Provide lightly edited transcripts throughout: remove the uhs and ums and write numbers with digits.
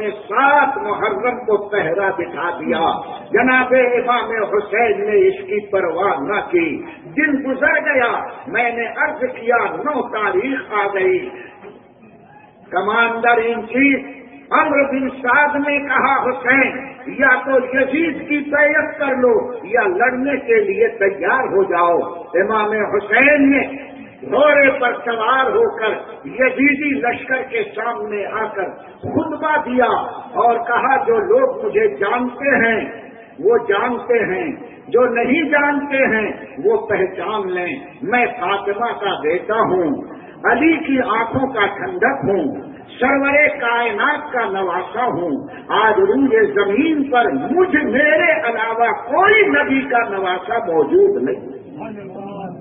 نے 7 محرم کو پہرا بٹھا دیا. جناب امام حسین نے اس کی پرواہ نہ کی. دن گزر گیا، میں نے عرض کیا 9 تاریخ آ گئی. کمانڈر ان چیف عمرو بن سعد نے کہا حسین یا تو یزید کی بیعت کر لو یا لڑنے کے لیے تیار ہو جاؤ. امام حسین نے گھوڑے پر سوار ہو کر یزیدی لشکر کے سامنے آ کر خطبہ دیا اور کہا جو لوگ مجھے جانتے ہیں وہ جانتے ہیں، جو نہیں جانتے ہیں وہ پہچان لیں. میں فاطمہ کا بیٹا ہوں، علی کی آنکھوں کا ٹھنڈک ہوں، سرور کائنات کا نواسا ہوں. آج روئے زمین پر میرے علاوہ کوئی نبی کا نواسا موجود نہیں.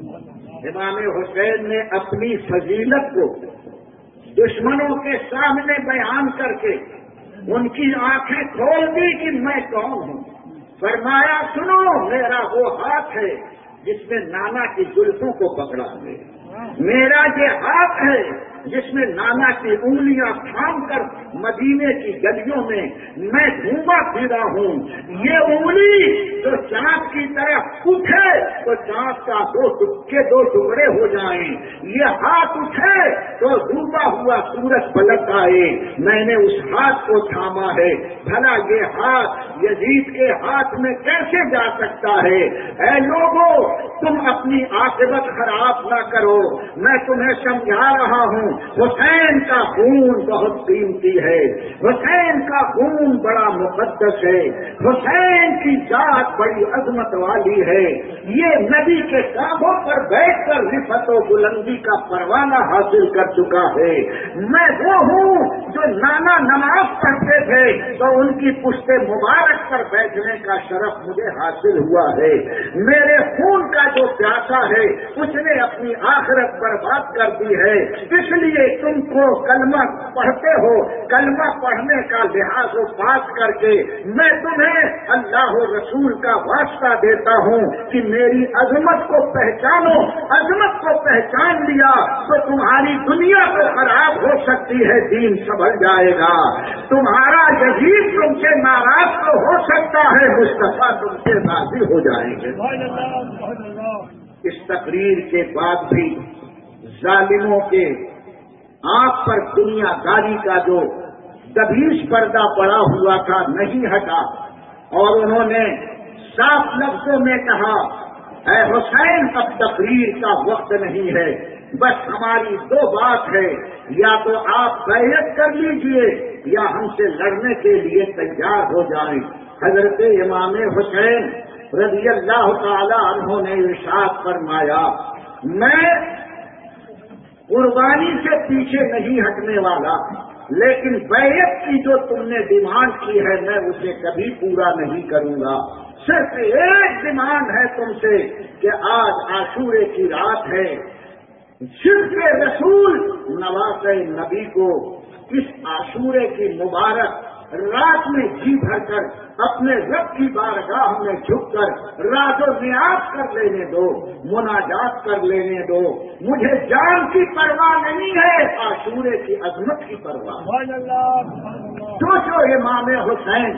امام حسین نے اپنی فضیلت کو دشمنوں کے سامنے بیان کر کے ان کی آنکھیں کھول دی کہ میں کون ہوں. فرمایا سنو، میرا وہ ہاتھ ہے جس میں نانا کی زلفوں کو پکڑا ہے، میرا یہ ہاتھ ہے جس میں نانا کی انگلیاں تھام کر مدینے کی گلیوں میں میں گھوما پھرا ہوں. یہ انگلی جو چاند کی طرف اٹھے تو چاند کا 2 ٹکڑے ہو جائیں، یہ ہاتھ اٹھے تو ڈوبا ہوا سورج پلٹ آئے. میں نے اس ہاتھ کو تھاما ہے. بھلا یہ ہاتھ یزید کے ہاتھ میں کیسے جا سکتا ہے؟ اے لوگوں، تم اپنی عاقبت خراب نہ کرو. میں تمہیں سمجھا رہا ہوں، حسین کا خون بہت قیمتی ہے، حسین کا خون بڑا مقدس ہے، حسین کی ذات بڑی عظمت والی ہے. یہ نبی کے کاندھوں پر بیٹھ کر رفعت و بلندی کا پروانہ حاصل کر چکا ہے. میں وہ ہوں جو نانا نماز پڑھتے تھے تو ان کی پشت مبارک پر بیٹھنے کا شرف مجھے حاصل ہوا ہے. میرے خون کا جو پیاسا ہے اس نے اپنی آخرت برباد کر دی ہے. اس لیے تم کو کلمہ پڑھتے ہو، کلمہ پڑھنے کا لحاظ و پاس کر کے میں تمہیں اللہ و رسول کا واسطہ دیتا ہوں کہ میری عظمت کو پہچانو. عظمت کو پہچان لیا تو تمہاری دنیا تو خراب ہو سکتی ہے، دین سنبھل جائے گا. تمہارا یزید تم سے ناراض تو ہو سکتا ہے، مصطفیٰ تم سے راضی ہو جائیں گے. اس تقریر کے بعد بھی ظالموں کے آنکھ پر دنیا داری کا جو دبیش پردہ پڑا ہوا تھا نہیں ہٹا، اور انہوں نے صاف لفظوں میں کہا اے حسین اب تقریر کا وقت نہیں ہے، بس ہماری 2 بات ہے، یا تو آپ بیعت کر لیجئے یا ہم سے لڑنے کے لیے تیار ہو جائیں. حضرت امام حسین رضی اللہ تعالی عنہ نے ارشاد فرمایا میں قربانی سے پیچھے نہیں ہٹنے والا، لیکن بیعت کی جو تم نے ڈیمانڈ کی ہے میں اسے کبھی پورا نہیں کروں گا. صرف ایک ڈیمانڈ ہے تم سے کہ آج عاشورے کی رات ہے، صرف رسول نواز نبی کو اس عاشورے کی مبارک رات میں جی بھر کر اپنے رب کی بارگاہ میں جھک کر راز و نیاز کر لینے دو، مناجات کر لینے دو. مجھے جان کی پرواہ نہیں ہے، عاشورے کی عظمت کی پرواہ. جو امام حسین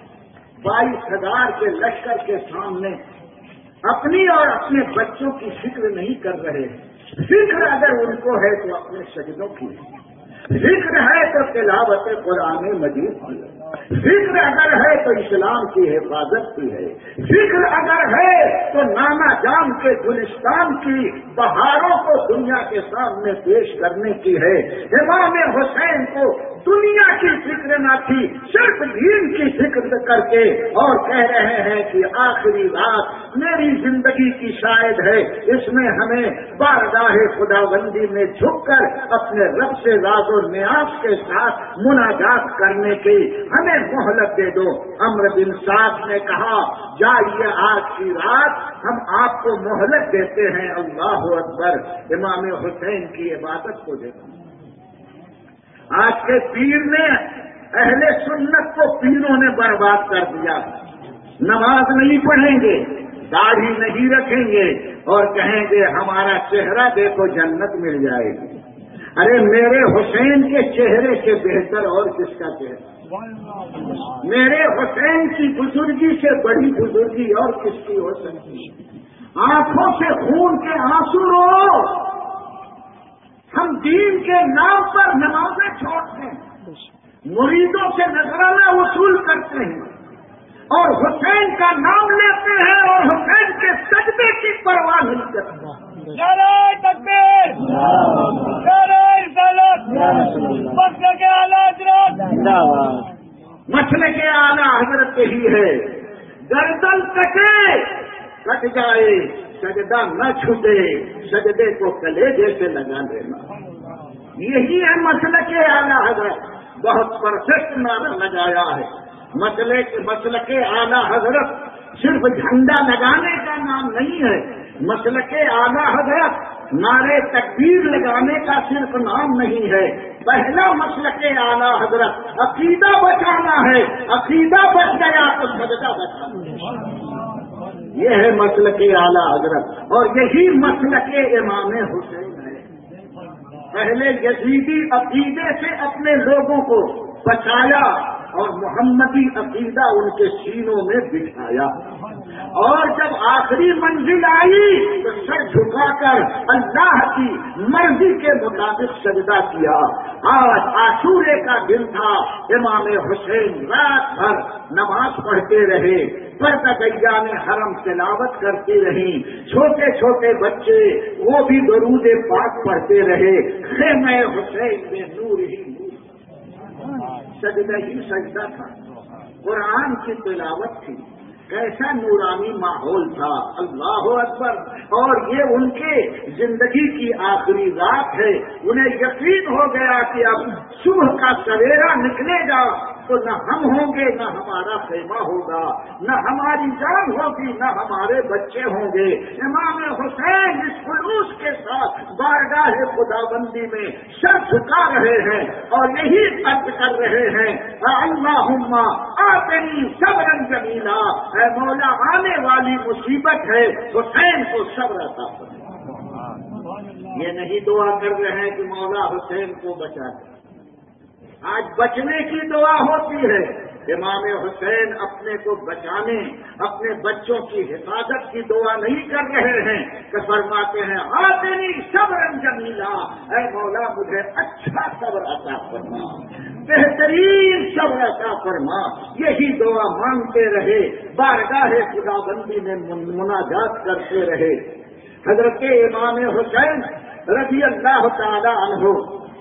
22,000 کے لشکر کے سامنے اپنی اور اپنے بچوں کی فکر نہیں کر رہے. فکر اگر ان کو ہے تو اپنے سجدوں کی ہے، ذکر ہے تو تلاوت قرآن مجید کی ہے، ذکر اگر ہے تو اسلام کی حفاظت کی ہے، ذکر اگر ہے تو نانا جان کے گلستان کی بہاروں کو دنیا کے سامنے پیش کرنے کی ہے. امام حسین کو دنیا کی فکر نہ تھی، صرف دین کی فکر کر کے، اور کہہ رہے ہیں کہ آخری رات میری زندگی کی شاید ہے، اس میں ہمیں بارگاہ خداوندی میں جھک کر اپنے رب سے راز و نیاز کے ساتھ مناجات کرنے کی ہمیں مہلت دے دو. عمرو بن سعد نے کہا جائیے آج کی رات ہم آپ کو مہلت دیتے ہیں. اللہ اکبر. امام حسین کی عبادت کو دیکھو. آج کے پیر نے اہل سنت کو پیروں نے برباد کر دیا. نماز نہیں پڑھیں گے، داڑھی نہیں رکھیں گے اور کہیں گے ہمارا چہرہ دیکھو جنت مل جائے گی. ارے میرے حسین کے چہرے سے بہتر اور کس کا چہرہ؟ میرے حسین کی بزرگی سے بڑی بزرگی اور کس کی ہو سکتی ہے؟ آنکھوں سے خون کے آنسو رو، ہم دین کے نام پر نمازیں چھوڑتے ہیں، مریدوں سے نذرانہ وصول کرتے ہیں اور حسین کا نام لیتے ہیں اور حسین کے سجدے کی پرواہ نہیں کرتے۔ نعرہ تکبیر، نعرہ رسالت، مسلک اعلیٰ حضرت، مسلک اعلیٰ حضرت یہی ہے، گردن کٹ جائے سجدہ نہ چھوٹے، سجدے کو کلیجے سے لگا لینا، یہی ہے مسلک اعلیٰ حضرت۔ بہت پرفیکٹ نعرہ لگایا ہے مسلک اعلیٰ حضرت۔ صرف جھنڈا لگانے کا نام نہیں ہے مسلک اعلیٰ حضرت، نعرے تکبیر لگانے کا صرف نام نہیں ہے۔ پہلا مسلک اعلیٰ حضرت عقیدہ بچانا ہے، عقیدہ بچ گیا تو سجدہ بچانا، یہ ہے مسلک اعلیٰ حضرت، اور یہی مسلک امام حسین ہے۔ پہلے یزیدی عقیدے سے اپنے لوگوں کو بچایا اور محمدی عقیدہ ان کے سینوں میں بٹھایا، اور جب آخری منزل آئی تو سر جھکا کر اللہ کی مرضی کے مطابق سجدہ کیا۔ آج عاشورے کا دن تھا، امام حسین رات بھر نماز پڑھتے رہے، پردگیان حرم تلاوت کرتی رہیں، چھوٹے چھوٹے بچے وہ بھی درود پاک پڑھتے رہے، خیمہ حسین میں نور ہی نور، سجدہ ہی سجدہ تھا، قرآن کی تلاوت تھی، کیسا نورانی ماحول تھا، اللہ اکبر۔ اور یہ ان کے زندگی کی آخری رات ہے، انہیں یقین ہو گیا کہ اب صبح کا سویرا نکلے گا تو نہ ہم ہوں گے، نہ ہمارا خیمہ ہوگا، نہ ہماری جان ہوگی، نہ ہمارے بچے ہوں گے۔ امام حسین اس خلوص کے ساتھ بارگاہ خداوندی میں سر جھکا رہے ہیں اور یہی عرض کر رہے ہیں، اللہم آتنی صبرا جمیلا، اے مولا آنے والی مصیبت ہے، حسین کو صبر عطا فرما۔ یہ نہیں دعا کر رہے ہیں کہ مولا حسین کو بچا دے، آج بچنے کی دعا ہوتی ہے، امام حسین اپنے کو بچانے، اپنے بچوں کی حفاظت کی دعا نہیں کر رہے ہیں کہ فرماتے ہیں آتنی صبرا جمیلا، اے مولا مجھے اچھا صبر عطا فرما، بہترین صبر عطا فرما۔ یہی دعا مانگتے رہے، بارگاہ خداوندی میں مناجات کرتے رہے۔ حضرت امام حسین رضی اللہ تعالی عنہ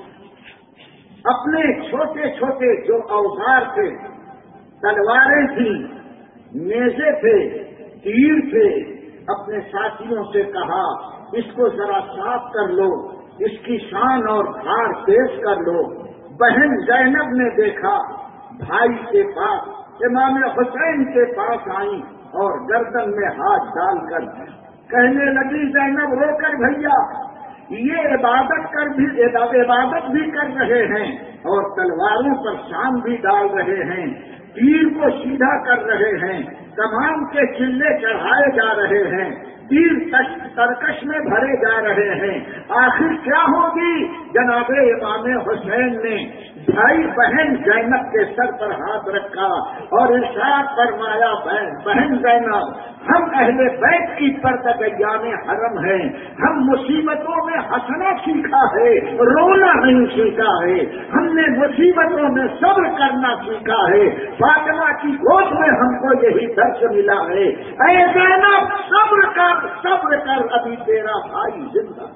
اپنے چھوٹے چھوٹے جو اوزار تھے، تلواریں تھیں، نیزے تھے، تیر تھے، اپنے ساتھیوں سے کہا اس کو ذرا صاف کر لو، اس کی شان اور دھار پیش کر لو۔ بہن زینب نے دیکھا، بھائی کے پاس امام حسین کے پاس آئی اور گردن میں ہاتھ ڈال کر کہنے لگی، زینب رو کر بھیا یہ عبادت بھی کر رہے ہیں اور تلواروں پر شان بھی ڈال رہے ہیں، تیر کو سیدھا کر رہے ہیں، کمان کے چلے چڑھائے جا رہے ہیں، تیر ترکش میں بھرے جا رہے ہیں، آخر کیا ہوگی؟ جناب امام حسین نے بھائی بہن زینب کے سر پر ہاتھ رکھا اور ارشاد فرمایا، بہن زینب ہم اہل بیت کی پردگیان حرم ہیں، ہم مصیبتوں میں ہنسنا سیکھا ہے، رونا نہیں سیکھا ہے، ہم نے مصیبتوں میں صبر کرنا سیکھا ہے، فاطمہ کی گود میں ہم کو یہی درس ملا ہے، اے زینب صبر کر ابھی تیرا بھائی زندہ۔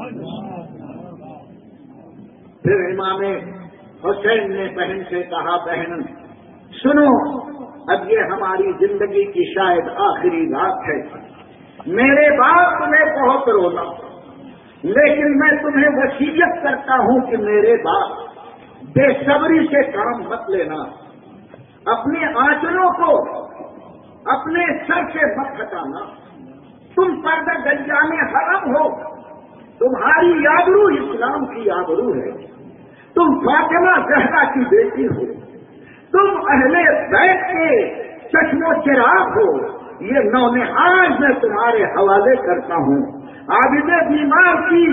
پھر امام حسین نے بہن سے کہا، بہن سنو، اب یہ ہماری زندگی کی شاید آخری رات ہے، میرے بعد تمہیں بہت رونا، لیکن میں تمہیں وصیت کرتا ہوں کہ میرے بعد بے صبری سے کام مت لینا، اپنے آنچلوں کو اپنے سر سے مت ہٹانا، تم پردگیان حرم ہو، تمہاری آبرو اسلام کی آبرو ہے، تم فاطمہ زہرا کی بیٹی ہو، تم اہل بیت کے چشم و چراغ ہو، یہ نونہال میں تمہارے حوالے کرتا ہوں۔ عابد بیمار کی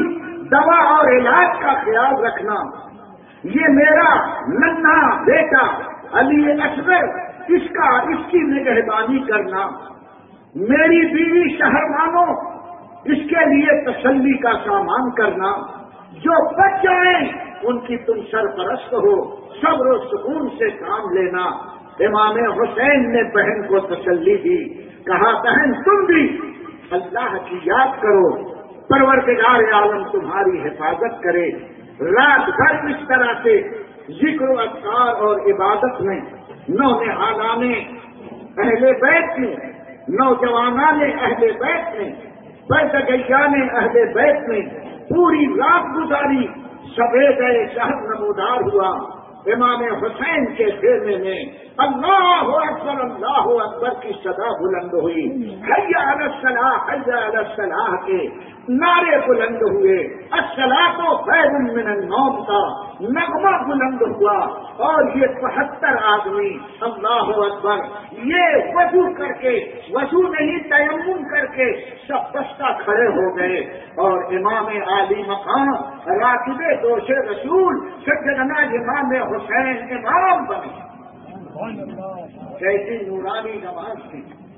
دوا اور علاج کا خیال رکھنا. یہ میرا ننھا بیٹا علی اصغر اس کی نگہبانی کرنا. میری بیوی شہروانوں اس کے لیے تسلی کا سامان کرنا. جو بچ جائیں ان کی تم سرپرست ہو. صبر و سکون سے کام لینا. امام حسین نے بہن کو تسلی دی. کہا بہن تم بھی اللہ کی یاد کرو, پروردگار عالم تمہاری حفاظت کرے. رات بھر اس طرح سے ذکر و اذکار اور عبادت میں نونہالان اہل بیت میں, نوجوانان اہل بیت میں, بردگیان اہل بیت میں پوری رات گزاری. سفید شہر نمودار ہوا. امام حسین کے خیمے میں اللہ اکبر کی صدا بلند ہوئی. حی علی الصلاح حی علی الصلاح کے نعرے بلند ہوئے. الصلاۃ خیر من النوم کا نغمہ بلند ہوا. اور یہ 75 آدمی اللہ اکبر یہ وضو کر کے, وضو نہیں تیمم کر کے سب دستہ کھڑے ہو گئے. اور امام عالی مقام راکب دوش رسول سیدنا امام حسین امام بنے. کیسی نورانی نماز تھی.